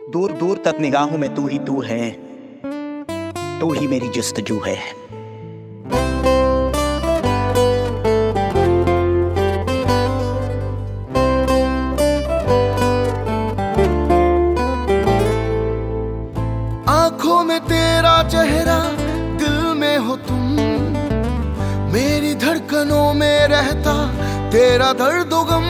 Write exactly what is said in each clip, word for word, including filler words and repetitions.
दूर दूर तक निगाहों में तू ही तू है, तू ही मेरी जस्तजू है। आंखों में तेरा चेहरा, दिल में हो तुम, मेरी धड़कनों में रहता तेरा दर्द गम।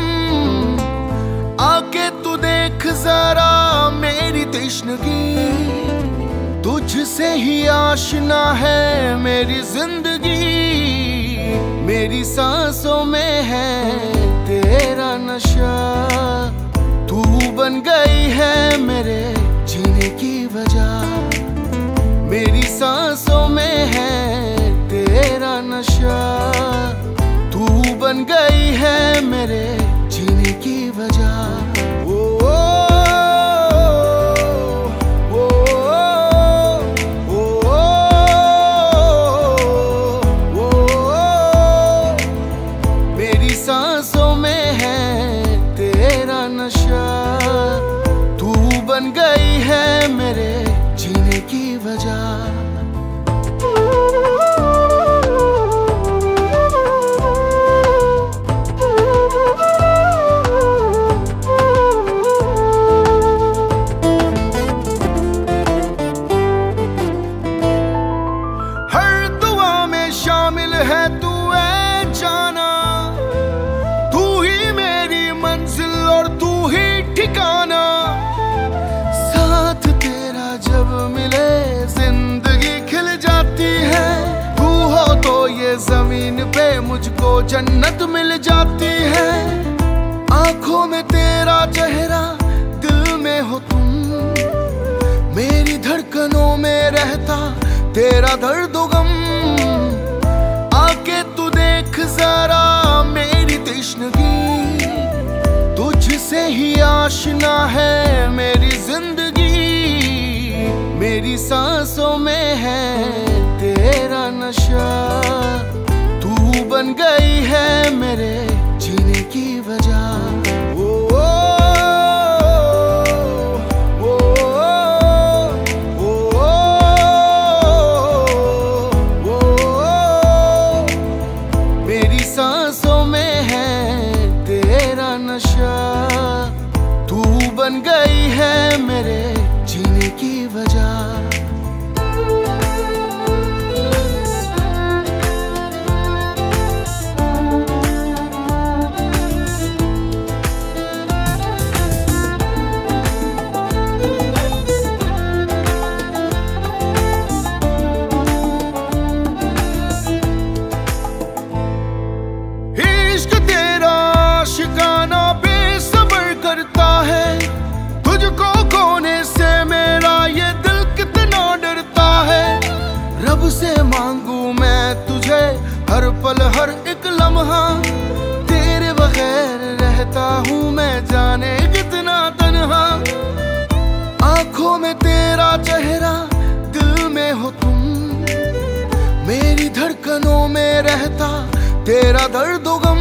आके तू देख जरा मेरी तश्नगी, तुझसे ही आशना है मेरी जिंदगी। मेरी सांसों में है तेरा नशा, तू बन गई है मेरे जीने की वजह। मेरी सांसों में है तेरा नशा, तू बन गई है मेरे जीने की वजह। ओ, ओ, ओ, ओ, ओ, मेरी सांसों में है तेरा नशा, तू बन गई है मेरे जीने की वजह। है तू है जाना, तू ही मेरी मंजिल और तू ही ठिकाना। साथ तेरा जब मिले जिंदगी खिल जाती है, तू हो तो ये जमीन पे मुझको जन्नत मिल जाती है। आंखों में तेरा चेहरा, दिल में हो तुम, मेरी धड़कनों में रहता तेरा दर्द गम। आके तू देख जरा मेरी तश्नगी, तुझसे ही आशना है मेरी जिंदगी। मेरी सांसों में है तेरा नशा, तू बन गई है मेरे जीने की वजह। ओ, सांसों में है तेरा नशा, तू बन गई है मेरे जीने की वजह। इश्क तेरा शिकाना बेसब्र करता है, तुझको खोने से मेरा ये दिल कितना डरता है। रब से मांगू मैं तुझे हर पल हर एक लम्हा, तेरे बगैर रहता हूँ मैं जाने कितना तन्हा। आंखों में तेरा चेहरा, दिल में हो तुम, मेरी धड़कनों में रहता तेरा दर्द गम।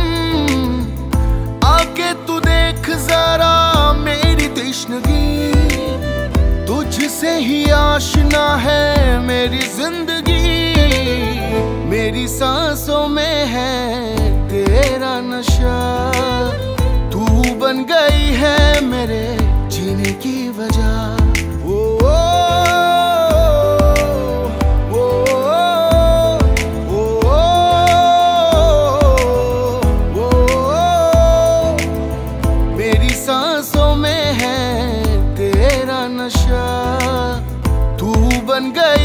आके तू देख जरा मेरी तश्नगी, तुझसे ही आशना है मेरी जिंदगी। मेरी सांसों में है तेरा नशा, तू बन गई है मेरे जीने की वजह। ओ, सांसों में है तेरा नशा, तू बन गई